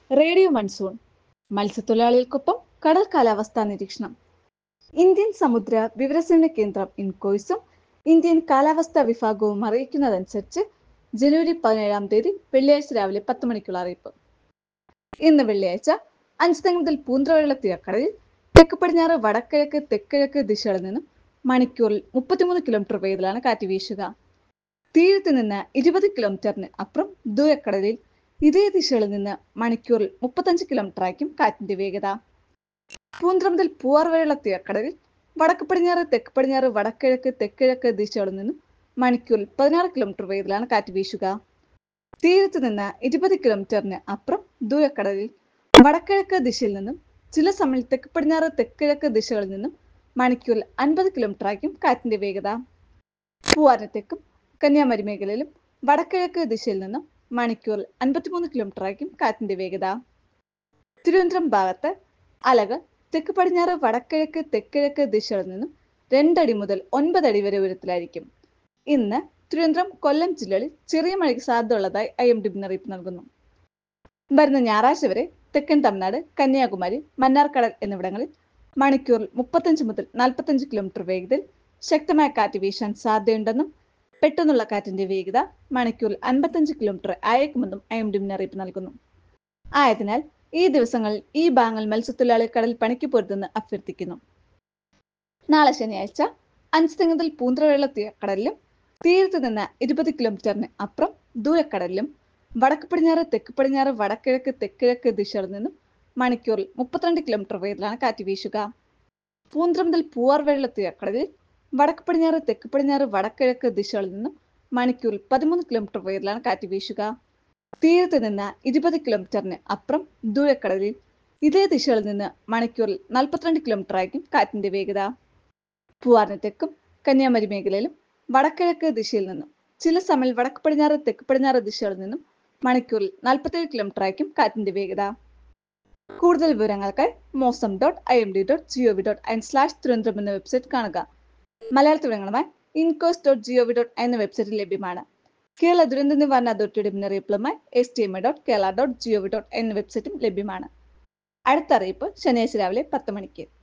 Radio monsoon മത്സ്യത്തൊഴിലാളികൾക്കൊപ്പം കടൽ കാലാവസ്ഥാ നിരീക്ഷണം. ഇന്ത്യൻ സമുദ്ര വിവരസേവന കേന്ദ്രം ഇൻകോയ്സും ഇന്ത്യൻ കാലാവസ്ഥാ വിഭാഗവും അറിയിക്കുന്നതനുസരിച്ച് ജനുവരി 17 വെള്ളിയാഴ്ച രാവിലെ 10 മണിക്കുള്ള അറിയിപ്പ്. ഇന്ന് വെള്ളിയാഴ്ച അഞ്ചുതെങ്ങ് മുതൽ പൂന്തറവെള്ള തീരക്കടലിൽ തെക്ക് പടിഞ്ഞാറ് വടക്കിഴക്ക് തെക്കിഴക്ക് ദിശകളിൽ നിന്നും മണിക്കൂറിൽ 33 കിലോമീറ്റർ വേഗത്തിലാണ് കാറ്റ് വീശുക. തീരത്ത് നിന്ന് 20 കിലോമീറ്ററിന് അപ്പുറം ദൂരക്കടലിൽ ഇതേ ദിശകളിൽ നിന്ന് മണിക്കൂറിൽ 35 കിലോമീറ്റർ ആയിരിക്കും കാറ്റിന്റെ വേഗത. പൂന്തറ മുതൽ പൂവാർ വരെയുള്ള തീരക്കടലിൽ വടക്ക് പടിഞ്ഞാറ് തെക്ക് പടിഞ്ഞാറ് വടക്കിഴക്ക് തെക്കിഴക്ക് ദിശകളിൽ നിന്നും മണിക്കൂറിൽ 16 കിലോമീറ്റർ വേഗത്തിലാണ് കാറ്റ് വീശുക. തീരത്ത് നിന്ന് 20 കിലോമീറ്ററിന് അപ്പുറം ദൂരക്കടലിൽ വടക്കിഴക്ക് ദിശയിൽ നിന്നും ചില സമയം തെക്ക് പടിഞ്ഞാറ് തെക്കിഴക്ക് ദിശകളിൽ നിന്നും മണിക്കൂറിൽ 50 കിലോമീറ്റർ ആയിരിക്കും കാറ്റിന്റെ വേഗത. പൂവാറിന് തെക്കും കന്യാകുമാരി മേഖലയിലും വടക്കിഴക്ക് ദിശയിൽ നിന്നും മണിക്കൂറിൽ 53 കിലോമീറ്റർ ആയിരിക്കും കാറ്റിന്റെ വേഗത. തിരുവനന്തപുരം ഭാഗത്ത് അലകൾ തെക്ക് പടിഞ്ഞാറ് വടക്കിഴക്ക് തെക്കിഴക്ക് ദിശകളിൽ നിന്നും 2 അടി മുതൽ 9 അടി വരെ ഉയരത്തിലായിരിക്കും. ഇന്ന് തിരുവനന്തപുരം കൊല്ലം ജില്ലകളിൽ ചെറിയ മഴയ്ക്ക് സാധ്യതയുള്ളതായി IMD മുന്നറിയിപ്പ് നൽകുന്നു. വരുന്ന ഞായറാഴ്ച വരെ തെക്കൻ തമിഴ്നാട്, കന്യാകുമാരി, മന്നാർക്കടൽ എന്നിവിടങ്ങളിൽ മണിക്കൂറിൽ 35 മുതൽ 45 കിലോമീറ്റർ വേഗതയിൽ ശക്തമായ കാറ്റ് വീശാൻ സാധ്യതയുണ്ടെന്നും പെട്ടെന്നുള്ള കാറ്റിന്റെ വേഗത മണിക്കൂറിൽ 55 കിലോമീറ്റർ അയക്കുമെന്നും IMD മുന്നറിയിപ്പ് നൽകുന്നു. ആയതിനാൽ ഈ ദിവസങ്ങളിൽ ഈ ഭാഗങ്ങൾ മത്സ്യത്തൊഴിലാളി കടൽ പണിക്ക് പോരുതെന്ന് അഭ്യർത്ഥിക്കുന്നു. നാളെ ശനിയാഴ്ച അഞ്ചുതെങ്ങ് മുതൽ പൂന്തറവെള്ള തീരക്കടലിലും തീരത്ത് നിന്ന് 20 കിലോമീറ്ററിന് അപ്പുറം ദൂരക്കടലിലും വടക്ക് പടിഞ്ഞാറ് തെക്ക് പടിഞ്ഞാറ് വടക്കിഴക്ക് തെക്കിഴക്ക് ദിശകളിൽ നിന്നും മണിക്കൂറിൽ 32 കിലോമീറ്റർ വേഗത്തിലാണ് കാറ്റ് വീശുക. പൂന്തറ മുതൽ പൂവാർ വരെയുള്ള തീരക്കടലിൽ വടക്ക് പടിഞ്ഞാറ് തെക്ക് പടിഞ്ഞാറ് വടക്കിഴക്ക് ദിശകളിൽ നിന്നും മണിക്കൂറിൽ 13 കിലോമീറ്റർ വേഗത്തിലാണ് കാറ്റ് വീശുക. തീരത്ത് നിന്ന് 20 കിലോമീറ്ററിന് അപ്പുറം ദൂരക്കടലിൽ ഇതേ ദിശകളിൽ നിന്ന് മണിക്കൂറിൽ 42 കിലോമീറ്റർ ആയിരിക്കും കാറ്റിന്റെ വേഗത. പൂവാറിന് തെക്കും കന്യാകുമാരി മേഖലയിലും വടക്കിഴക്ക് ദിശയിൽ നിന്നും ചില സമയം വടക്ക് പടിഞ്ഞാറ് തെക്ക് പടിഞ്ഞാറ് ദിശകളിൽ നിന്നും മണിക്കൂറിൽ 47 കിലോമീറ്റർ ആയിരിക്കും കാറ്റിന്റെ വേഗത. കൂടുതൽ വിവരങ്ങൾക്കായി mosam.imd.gov.in/തിരുവനന്തപുരം എന്ന വെബ്സൈറ്റ് കാണുക. മലയാളത്തിൽ വിവരങ്ങളുമായി incos.gov.in എന്ന വെബ്സൈറ്റിൽ ലഭ്യമാണ്. കേരള ദുരന്ത നിവാരണ അതോറിറ്റിയുടെ മുന്നറിയിപ്പുകളുമായി stma.kerala.gov.in എന്ന വെബ്സൈറ്റും ലഭ്യമാണ്. അടുത്ത അറിയിപ്പ് ശനിയാഴ്ച രാവിലെ 10 മണിക്ക്.